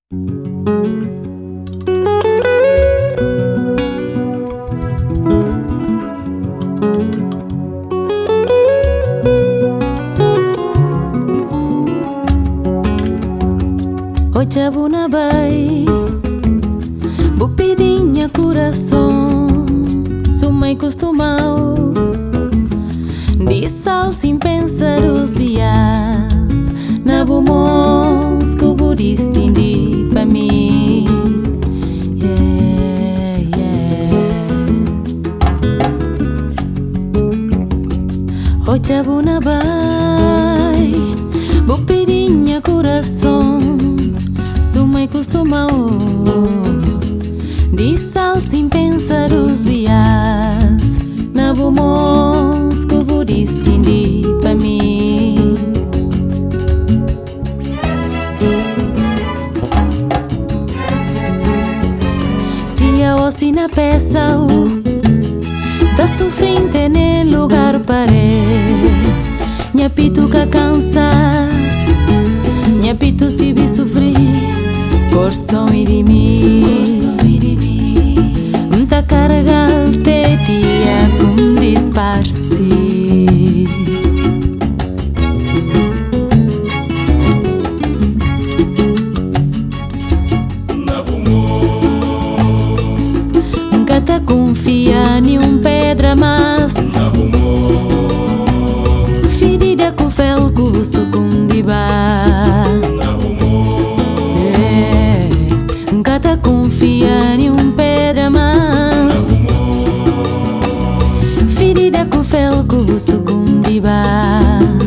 Ocha buna bai, bupidinha coração, sumai costumau, de sal sem pensar os vias, na bumons que o budista indi pa mim. Yeah, yeah. Ocha buna bai, bupidinha coração, sumai costumau, de sal sem pensar os vias, na bumons que o budista indi pa mim. Se a osi na peça tá sofrendo no lugar paré, nha pitu ka cansa, nha pitu se vi sofrer, coração e de mim, tá carregal te dia com disparce. Nunca tá confia em pedra mas ferida com fel cuso com diba. Nunca tá confia em pedra mas ferida com fel cuso com diba.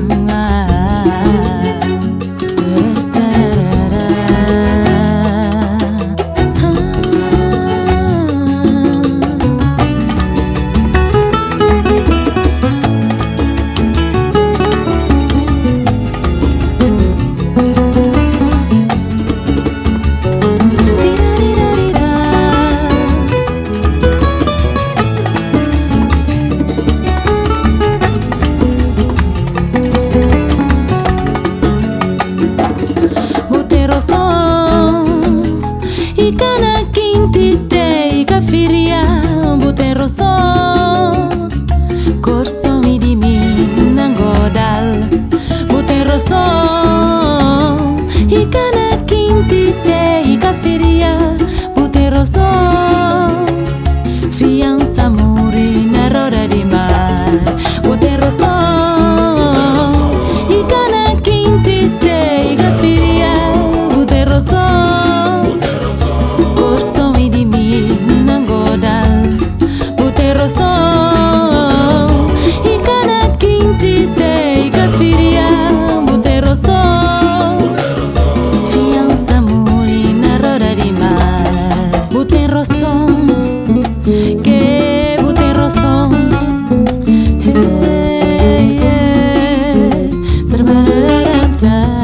Coração e de mim não godal, botei roção e cana quinte te e caferia, botei roção, fiança morre na roda de mar, botei roção e cana quinte te e caferia, botei roção, coração e de mim não godal, botei roção. Que botei roção, hey, yeah.